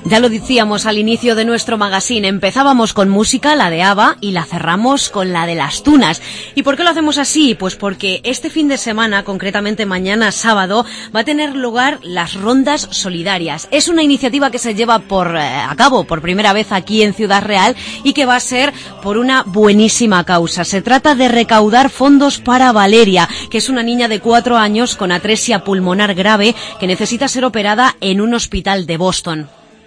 Ya lo decíamos al inicio de nuestro magazine, empezábamos con música, la de ABBA, y la cerramos con la de las tunas. ¿Y por qué lo hacemos así? Pues porque este fin de semana, concretamente mañana sábado, va a tener lugar las Rondas Solidarias. Es una iniciativa que se lleva a cabo por primera vez aquí en Ciudad Real y que va a ser por una buenísima causa. Se trata de recaudar fondos para Valeria, que es una niña de 4 años con atresia pulmonar grave que necesita ser operada en un hospital de Boston.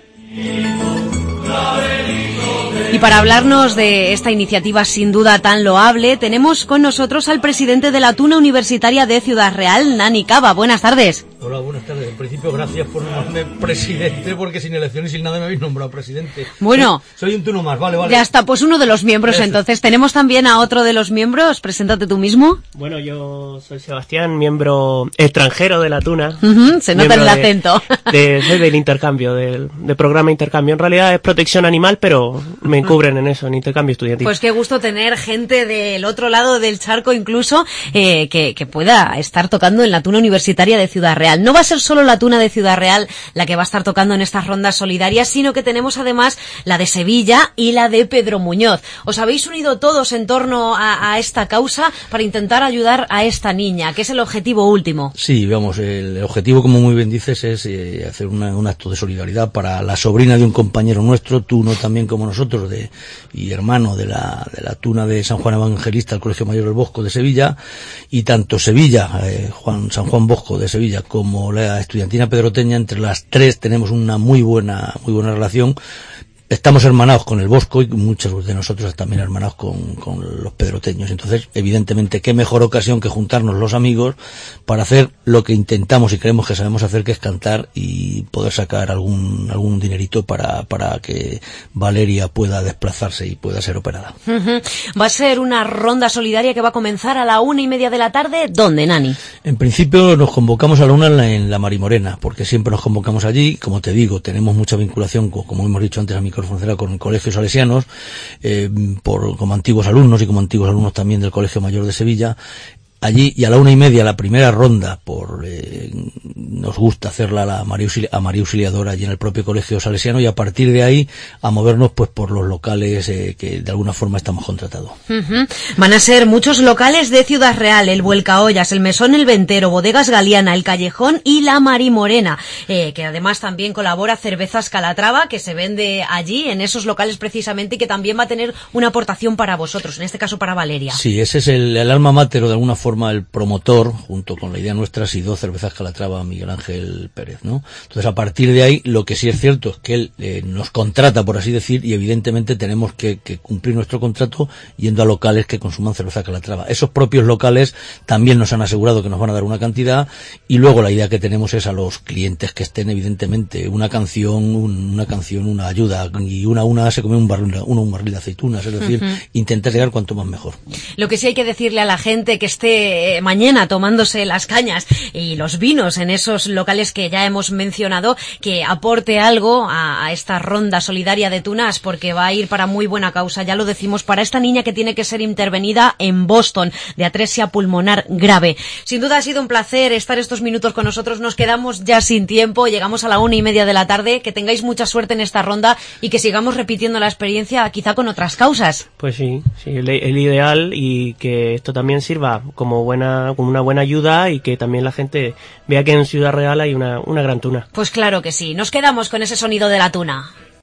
Y para hablarnos de esta iniciativa sin duda tan loable, tenemos con nosotros al presidente de la Tuna Universitaria de Ciudad Real, Nani Cava. Buenas tardes. Hola, buenas tardes. En principio, gracias por nombrarme presidente, porque sin elecciones y sin nada me habéis nombrado presidente. Bueno. Soy un tuno más, vale. Ya está, pues uno de los miembros. Eso. Entonces, tenemos también a otro de los miembros. Preséntate tú mismo. Bueno, yo soy Sebastián, miembro extranjero de la Tuna. Se nota el acento. Soy del intercambio, del programa intercambio. En realidad es protección animal, pero me cubren en eso, en intercambio estudiantil. Pues qué gusto tener gente del otro lado del charco incluso, que pueda estar tocando en la Tuna Universitaria de Ciudad Real. No va a ser solo la Tuna de Ciudad Real la que va a estar tocando en estas rondas solidarias, sino que tenemos además la de Sevilla y la de Pedro Muñoz. ¿Os habéis unido todos en torno a esta causa para intentar ayudar a esta niña, que es el objetivo último? Sí, vamos, el objetivo, como muy bien dices, es hacer un acto de solidaridad para la sobrina de un compañero nuestro, tuno también como nosotros, y hermano de la Tuna de San Juan Evangelista, el Colegio Mayor del Bosco de Sevilla, y tanto Sevilla, San Juan Bosco de Sevilla, como la estudiantina pedroteña, entre las tres tenemos una muy buena relación. Estamos hermanados con el Bosco y muchos de nosotros también hermanados con los pedroteños. Entonces, evidentemente, qué mejor ocasión que juntarnos los amigos para hacer lo que intentamos y creemos que sabemos hacer, que es cantar y poder sacar algún dinerito para que Valeria pueda desplazarse y pueda ser operada. Va a ser una ronda solidaria que va a comenzar a la 1:30 de la tarde. ¿Dónde, Nani? En principio nos convocamos a la 1 en la Marimorena, porque siempre nos convocamos allí. Como te digo, tenemos mucha vinculación, como hemos dicho antes a micrófono, con colegios salesianos, como antiguos alumnos y como antiguos alumnos también del Colegio Mayor de Sevilla. Allí, y a la 1:30, la primera ronda, nos gusta hacerla a María Auxiliadora allí en el propio Colegio Salesiano, y a partir de ahí a movernos pues por los locales que de alguna forma estamos contratados. Van a ser muchos locales de Ciudad Real: el Vuelcaollas, el Mesón El Ventero, Bodegas Galeana, el Callejón y la Marimorena, que además también colabora Cervezas Calatrava, que se vende allí en esos locales precisamente, y que también va a tener una aportación para vosotros, en este caso para Valeria. Sí, ese es el alma mater, o de alguna forma el promotor, junto con la idea nuestra, ha sido Cervezas Calatrava, Miguel Ángel Pérez, ¿no? Entonces, a partir de ahí, lo que sí es cierto es que él nos contrata, por así decir, y evidentemente tenemos que cumplir nuestro contrato yendo a locales que consuman cerveza Calatrava. Esos propios locales también nos han asegurado que nos van a dar una cantidad, y luego la idea que tenemos es a los clientes que estén, evidentemente, una canción, una ayuda, y una se come un barril de aceitunas, es decir, intentar llegar cuanto más mejor. Lo que sí hay que decirle a la gente que esté mañana tomándose las cañas y los vinos en esos locales que ya hemos mencionado, que aporte algo a esta ronda solidaria de tunas, porque va a ir para muy buena causa, ya lo decimos, para esta niña que tiene que ser intervenida en Boston de atresia pulmonar grave. Sin duda ha sido un placer estar estos minutos con nosotros. Nos quedamos ya sin tiempo, llegamos a la 1:30 de la tarde. Que tengáis mucha suerte en esta ronda y que sigamos repitiendo la experiencia, quizá con otras causas. Pues sí, el ideal, y que esto también sirva como una buena ayuda, y que también la gente vea que en Ciudad Real hay una gran tuna. Pues claro que sí. Nos quedamos con ese sonido de la tuna.